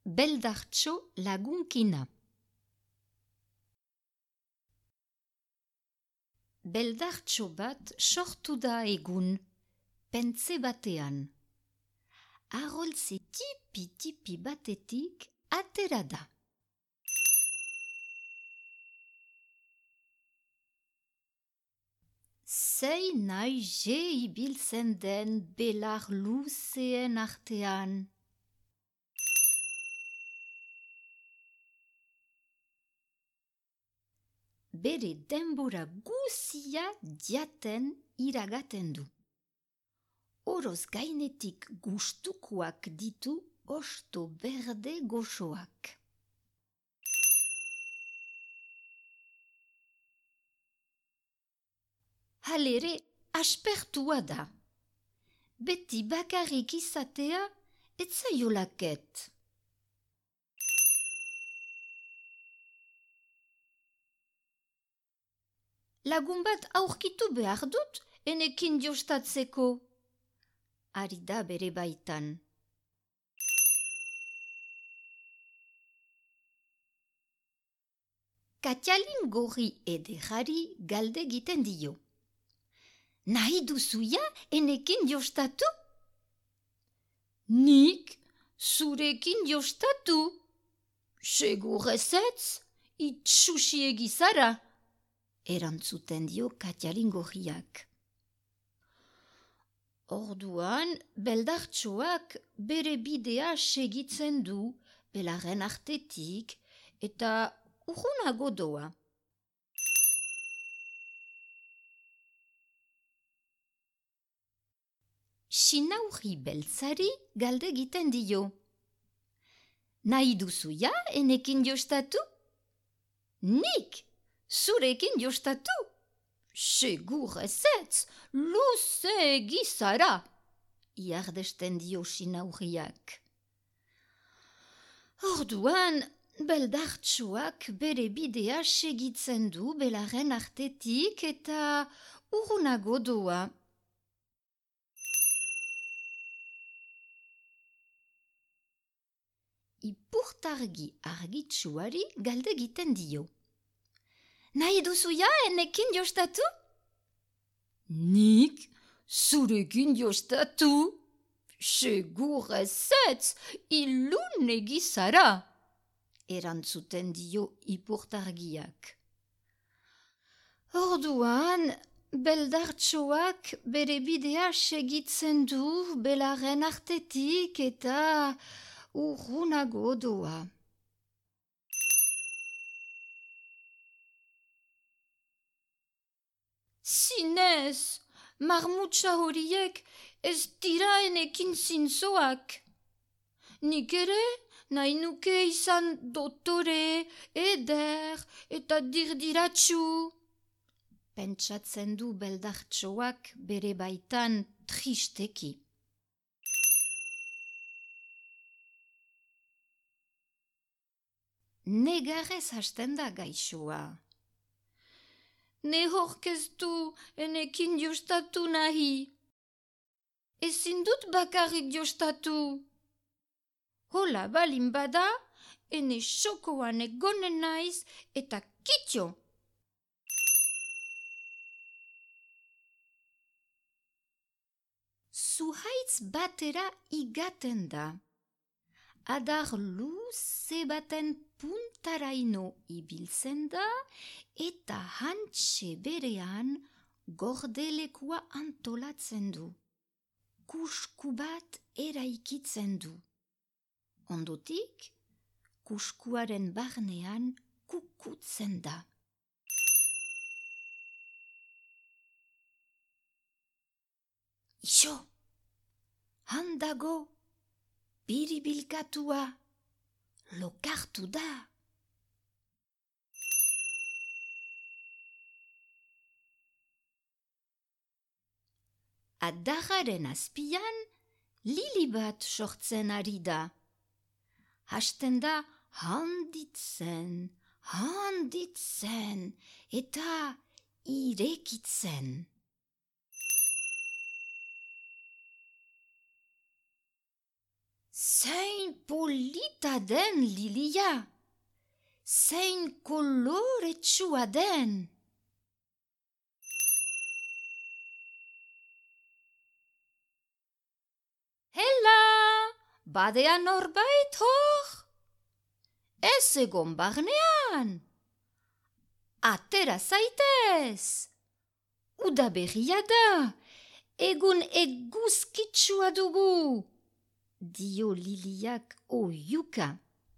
Beldartxo lagunkina. Beldartxo bat sortu da egun, pentze batean. Aroltze tipi batetik atera da. Zein naize ibiltzen den belar luzeen artean. Bere denbora guzia jaten iragaten du. Oroz gainetik gustukoak ditu hosto berde goxoak. Halere, aspertua da. Beti bakarrik izatea, ez zaiolaket. Lagun bat aurkitu behar dut, enekin jostatzeko. Ari da bere baitan. Katxalin gorri ederari galde egiten dio. Nahi duzuia enekin jostatu? Nik zurekin jostatu? Segur ezetz, itxusiegi zara. Erantzuten dio Katxalin gorriak. Orduan, beldartxoak bere bidea segitzen du belaren artetik eta urrunago doa. Sinaurri beltzari galde egiten dio. Nahi duzuia enekin jostatu? Nik zurekin jostatu? Segur ezetz, luzeegi zara, iardesten dio sinaurriak. Orduan, beldartxoak bere bidea segitzen du belaren artetik eta urrunago doa. Ipurtargi argitsuari galde egiten dio. Nahi duzuia enekin jostatu? Nik zurekin jostatu? Segur ezetz, ilunegi zara, erantzuten dio ipurtargiak. Orduan, beldartxoak bere bidea segitzen du belaren artetik eta urrunago doa. Zinez, marmutsa horiek ez dira enekin zintzoak. Nik ere nahi nuke izan dotore, eder eta dirdiratsu. Pentsatzen du beldartxoak bere baitan tristeki. Negarrez hasten da gaixoa. Nehork ez du enekin jostatu nahi. Ezin dut bakarrik jostatu. Hola balin bada, ene sokoan egonen naiz eta kitxo. Zuhaitz batera igaten da. Adar luze baten puntaraino ibiltzen da eta hantxe berean gordelekua antolatzen du. Kusku bat eraikitzen du. Ondotik, kuskuaren barnean kukutzen da. Iso, handago, biribilkatua, lokartu da. Adarraren azpian, lili bat sortzen ari da. Hasten da handitzen, eta irekitzen. Zein polita den Lilia! Zein koloretsua den! Hela! Badea norbait hor! Ez egon barnean! Atera zaitez! Uda berria da! Egun eguzkitsua dugu! Dio Liliak oiuka.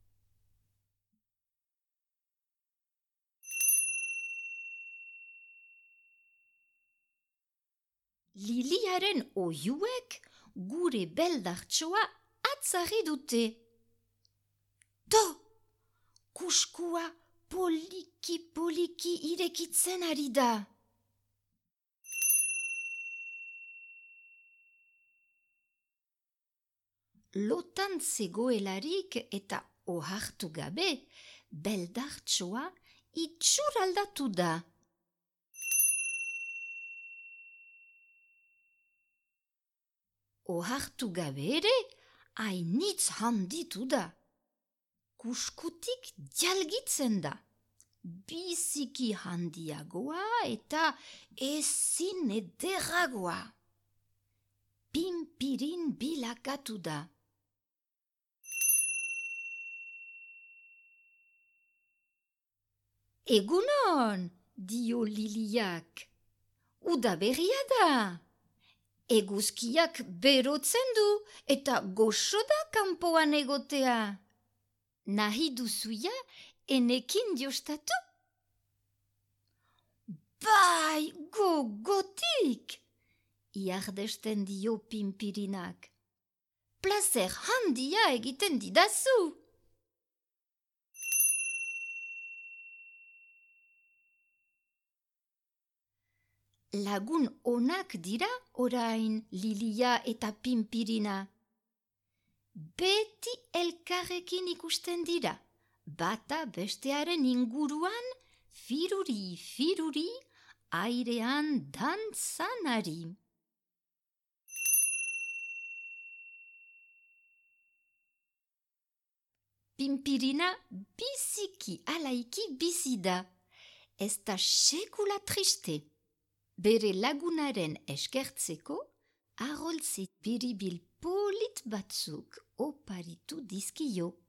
Liliaren oiuek gure beldartsoa atzarri dute. To! Kuskua poliki irekitzen ari da. Lotan zegoelarik eta ohartu gabe, beldartsoa itxur aldatu da. Ohartu gabe ere, hainitz handitu da. Kuskutik jalgitzen da. Biziki handiagoa eta ezin ederragoa. Pinpirin bilakatu da. Egunon, dio Liliak. Uda berria da. Eguzkiak berotzen du eta goxo da kanpoan egotea. Nahi duzuia enekin jostatu? Bai, gogotik! Iardesten dio Pinpirinak. Plazer handia egiten didazu! Lagun onak dira orain Lilia eta Pinpirina. Beti elkarrekin ikusten dira, bata bestearen inguruan firuri, airean dantzanari. Pinpirina biziki alaiki bizi da, ez da sekula triste. Bere lagunaren eskertzeko, arholtze biribil polit batzuk oparitu dizkio.